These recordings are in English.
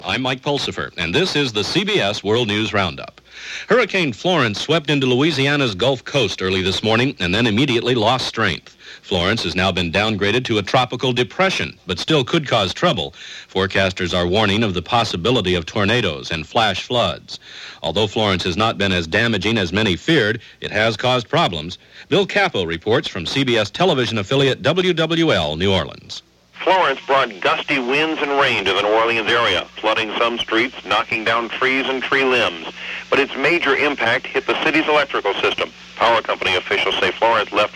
I'm Mike Pulsifer, and this is the CBS World News Roundup. Hurricane Florence swept into Louisiana's Gulf Coast early this morning and then immediately lost strength. Florence has now been downgraded to a tropical depression, but still could cause trouble. Forecasters are warning of the possibility of tornadoes and flash floods. Although Florence has not been as damaging as many feared, it has caused problems. Bill Capo reports from CBS television affiliate WWL New Orleans. Florence brought gusty winds and rain to the New Orleans area, flooding some streets, knocking down trees and tree limbs. But its major impact hit the city's electrical system. Power company officials say Florence left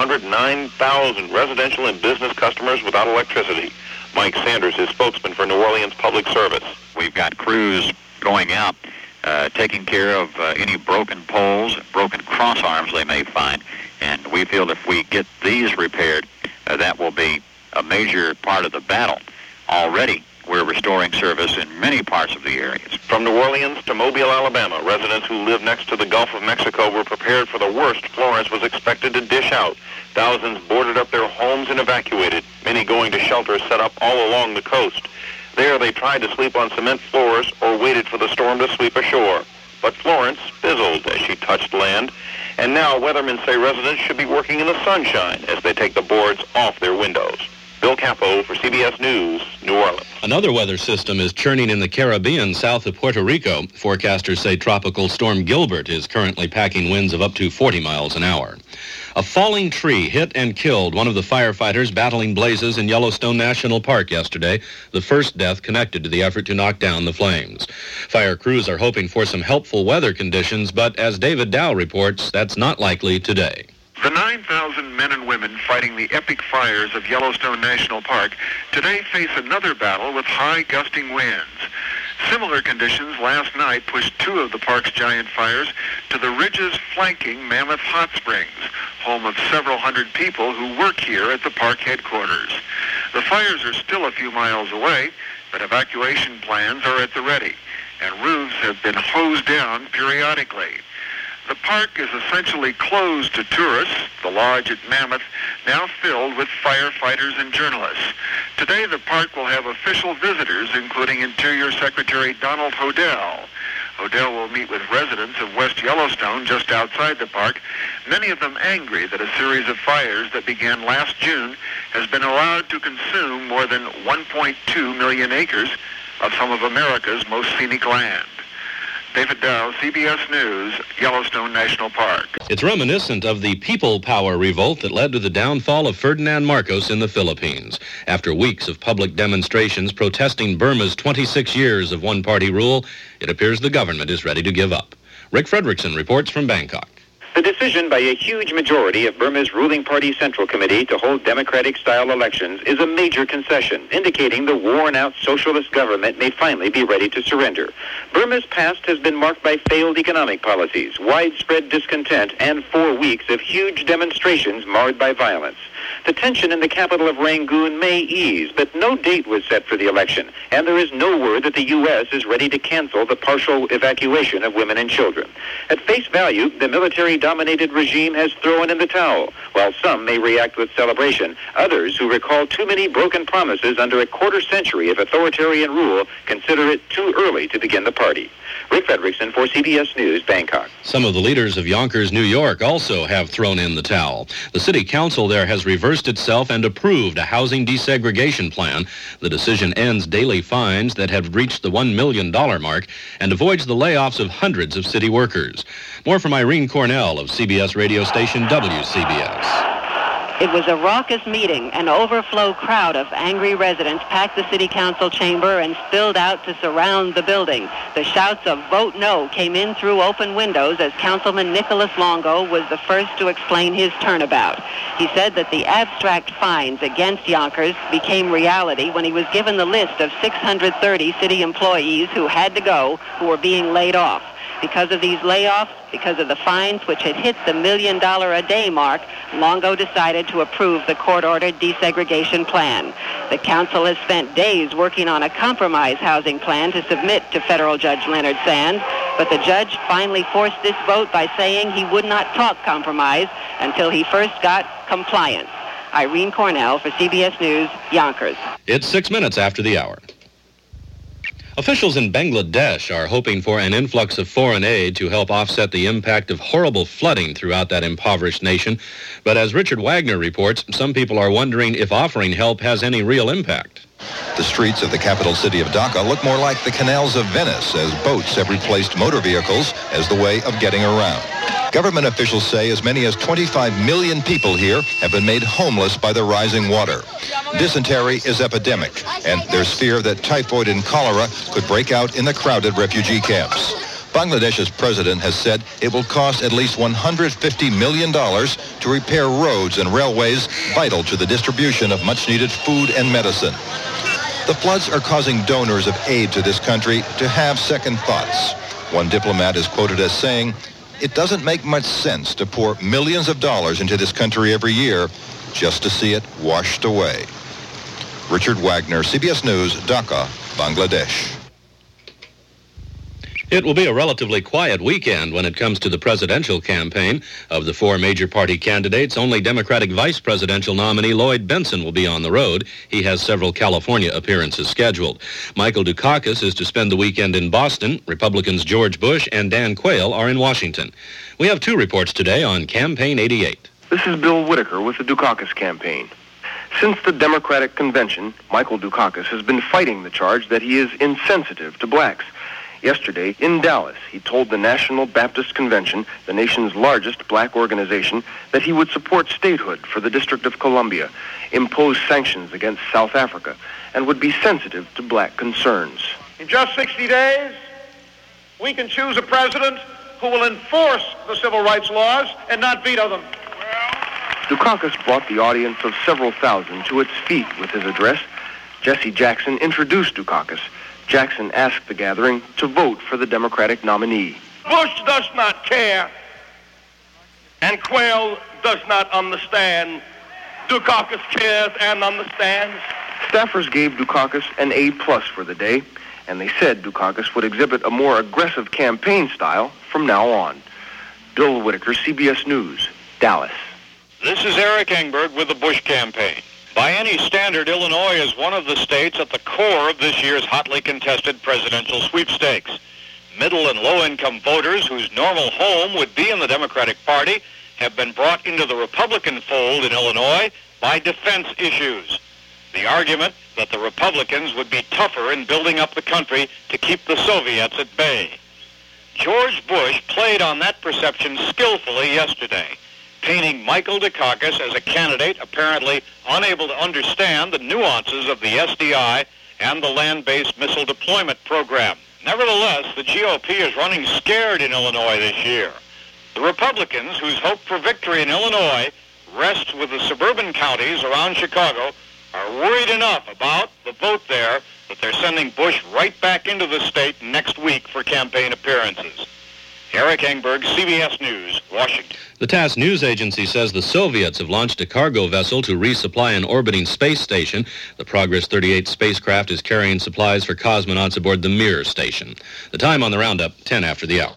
109,000 residential and business customers without electricity. Mike Sanders is spokesman for New Orleans Public Service. We've got crews going out, taking care of any broken poles, broken cross arms they may find. And we feel if we get these repaired, that will be a major part of the battle. Already, we're restoring service in many parts of the areas. From New Orleans to Mobile, Alabama, residents who live next to the Gulf of Mexico were prepared for the worst Florence was expected to dish out. Thousands boarded up their homes and evacuated, many going to shelters set up all along the coast. There, they tried to sleep on cement floors or waited for the storm to sweep ashore. But Florence fizzled as she touched land, and now weathermen say residents should be working in the sunshine as they take the boards off their windows. Bill Capo for CBS News, New Orleans. Another weather system is churning in the Caribbean south of Puerto Rico. Forecasters say Tropical Storm Gilbert is currently packing winds of up to 40 miles an hour. A falling tree hit and killed one of the firefighters battling blazes in Yellowstone National Park yesterday, the first death connected to the effort to knock down the flames. Fire crews are hoping for some helpful weather conditions, but as David Dow reports, that's not likely today. The 9,000 men and women fighting the epic fires of Yellowstone National Park today face another battle with high gusting winds. Similar conditions last night pushed two of the park's giant fires to the ridges flanking Mammoth Hot Springs, home of several hundred people who work here at the park headquarters. The fires are still a few miles away, but evacuation plans are at the ready, and roofs have been hosed down periodically. The park is essentially closed to tourists, the lodge at Mammoth now filled with firefighters and journalists. Today the park will have official visitors, including Interior Secretary Donald Hodel. Hodel will meet with residents of West Yellowstone just outside the park, many of them angry that a series of fires that began last June has been allowed to consume more than 1.2 million acres of some of America's most scenic land. David Dow, CBS News, Yellowstone National Park. It's reminiscent of the people power revolt that led to the downfall of Ferdinand Marcos in the Philippines. After weeks of public demonstrations protesting Burma's 26 years of one-party rule, it appears the government is ready to give up. Rick Fredrickson reports from Bangkok. The decision by a huge majority of Burma's ruling party Central Committee to hold democratic-style elections is a major concession, indicating the worn-out socialist government may finally be ready to surrender. Burma's past has been marked by failed economic policies, widespread discontent, and 4 weeks of huge demonstrations marred by violence. The tension in the capital of Rangoon may ease, but no date was set for the election, and there is no word that the U.S. is ready to cancel the partial evacuation of women and children. At face value, the military-dominated regime has thrown in the towel. While some may react with celebration, others who recall too many broken promises under a quarter century of authoritarian rule consider it too early to begin the party. Rick Fredrickson for CBS News, Bangkok. Some of the leaders of Yonkers, New York, also have thrown in the towel. The city council there has reversed itself and approved a housing desegregation plan. The decision ends daily fines that have reached the $1 million mark and avoids the layoffs of hundreds of city workers. More from Irene Cornell of CBS radio station WCBS. It was a raucous meeting. An overflow crowd of angry residents packed the city council chamber and spilled out to surround the building. The shouts of "Vote No" came in through open windows as Councilman Nicholas Longo was the first to explain his turnabout. He said that the abstract fines against Yonkers became reality when he was given the list of 630 city employees who had to go, who were being laid off. Because of these layoffs, because of the fines which had hit the $1 million a day mark, Longo decided to approve the court-ordered desegregation plan. The council has spent days working on a compromise housing plan to submit to federal Judge Leonard Sand, but the judge finally forced this vote by saying he would not talk compromise until he first got compliance. Irene Cornell for CBS News, Yonkers. It's 6 minutes after the hour. Officials in Bangladesh are hoping for an influx of foreign aid to help offset the impact of horrible flooding throughout that impoverished nation. But as Richard Wagner reports, some people are wondering if offering help has any real impact. The streets of the capital city of Dhaka look more like the canals of Venice, as boats have replaced motor vehicles as the way of getting around. Government officials say as many as 25 million people here have been made homeless by the rising water. Dysentery is epidemic, and there's fear that typhoid and cholera could break out in the crowded refugee camps. Bangladesh's president has said it will cost at least $150 million to repair roads and railways vital to the distribution of much-needed food and medicine. The floods are causing donors of aid to this country to have second thoughts. One diplomat is quoted as saying, "It doesn't make much sense to pour millions of dollars into this country every year just to see it washed away." Richard Wagner, CBS News, Dhaka, Bangladesh. It will be a relatively quiet weekend when it comes to the presidential campaign. Of the four major party candidates, only Democratic vice presidential nominee Lloyd Bentsen will be on the road. He has several California appearances scheduled. Michael Dukakis is to spend the weekend in Boston. Republicans George Bush and Dan Quayle are in Washington. We have two reports today on Campaign 88. This is Bill Whitaker with the Dukakis campaign. Since the Democratic convention, Michael Dukakis has been fighting the charge that he is insensitive to blacks. Yesterday, in Dallas, he told the National Baptist Convention, the nation's largest black organization, that he would support statehood for the District of Columbia, impose sanctions against South Africa, and would be sensitive to black concerns. In just 60 days, we can choose a president who will enforce the civil rights laws and not veto them. Dukakis brought the audience of several thousand to its feet with his address. Jesse Jackson introduced Dukakis. Jackson asked the gathering to vote for the Democratic nominee. Bush does not care, and Quayle does not understand. Dukakis cares and understands. Staffers gave Dukakis an A+ for the day, and they said Dukakis would exhibit a more aggressive campaign style from now on. Bill Whitaker, CBS News, Dallas. This is Eric Engberg with the Bush campaign. By any standard, Illinois is one of the states at the core of this year's hotly contested presidential sweepstakes. Middle and low-income voters whose normal home would be in the Democratic Party have been brought into the Republican fold in Illinois by defense issues. The argument that the Republicans would be tougher in building up the country to keep the Soviets at bay. George Bush played on that perception skillfully yesterday, painting Michael Dukakis as a candidate apparently unable to understand the nuances of the SDI and the land-based missile deployment program. Nevertheless, the GOP is running scared in Illinois this year. The Republicans, whose hope for victory in Illinois rests with the suburban counties around Chicago, are worried enough about the vote there that they're sending Bush right back into the state next week for campaign appearances. Eric Engberg, CBS News, Washington. The TASS news agency says the Soviets have launched a cargo vessel to resupply an orbiting space station. The Progress 38 spacecraft is carrying supplies for cosmonauts aboard the Mir station. The time on the roundup, 10 after the hour.